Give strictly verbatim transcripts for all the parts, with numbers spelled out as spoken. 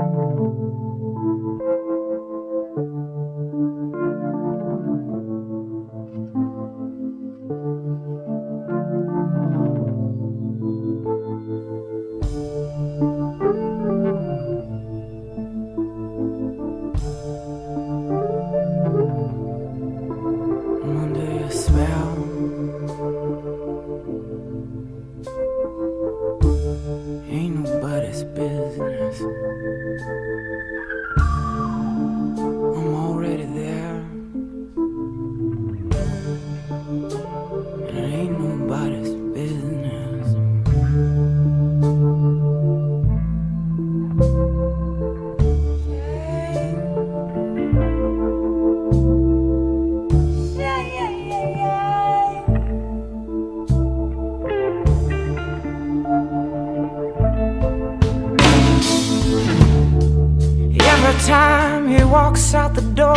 Time he walks out the door,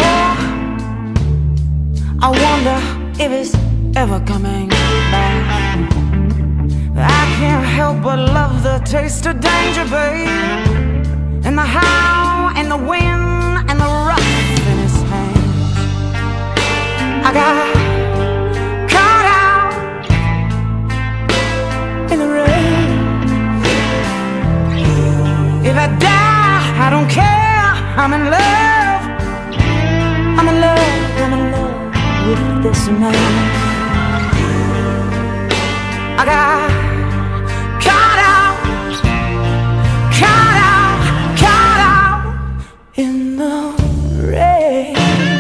I wonder if he's ever coming back. I can't help but love the taste of danger, babe, and the how and the wind and the rough in his hands. I got caught out in the rain. If I die, I don't care. I'm in love, I'm in love, I'm in love with this man. I got caught out, caught out, caught out in the rain.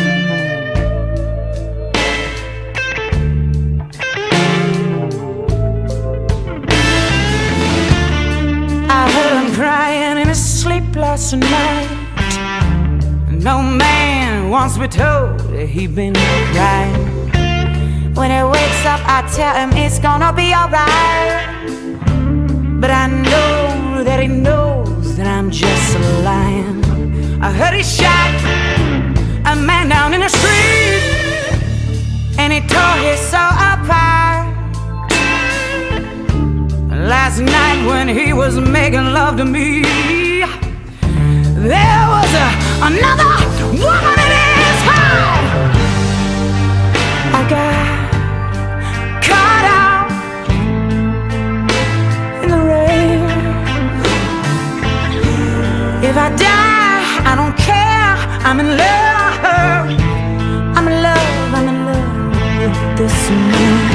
I heard him crying in his sleep last night. No man wants to be told that he been crying. When he wakes up, I tell him it's gonna be alright. But I know that he knows that I'm just lying. I heard he shot a man down in the street, and he tore his soul apart. Last night when he was making love to me, there was a, another woman in his heart. I got caught out in the rain. If I die, I don't care. I'm in love. I'm in love. I'm in love with this man.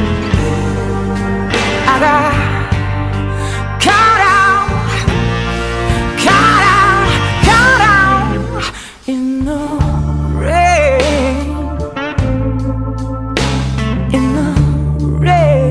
I got caught out, caught out, caught out in the rain, in the rain.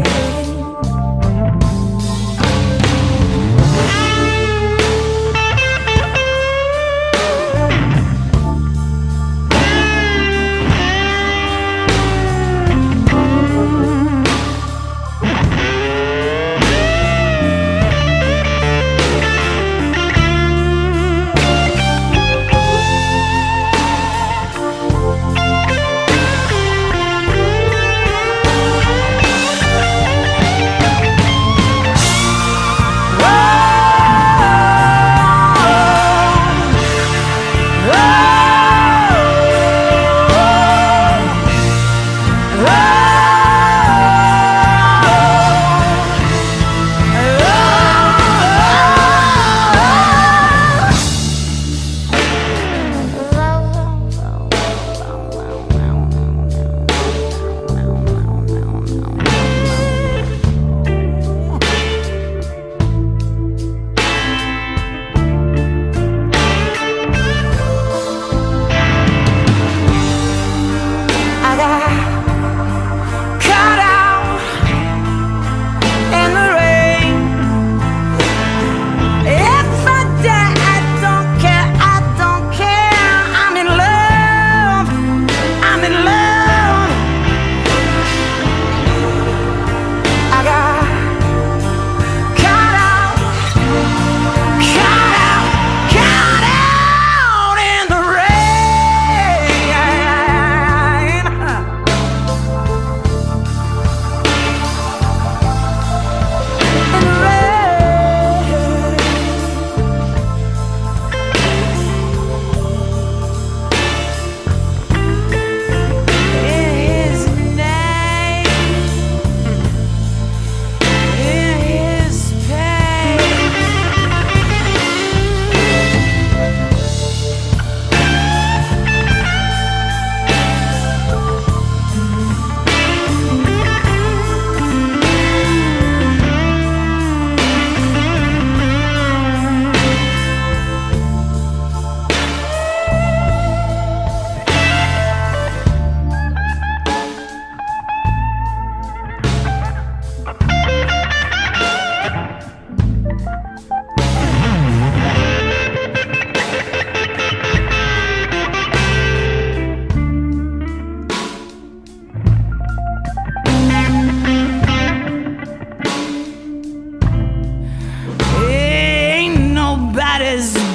his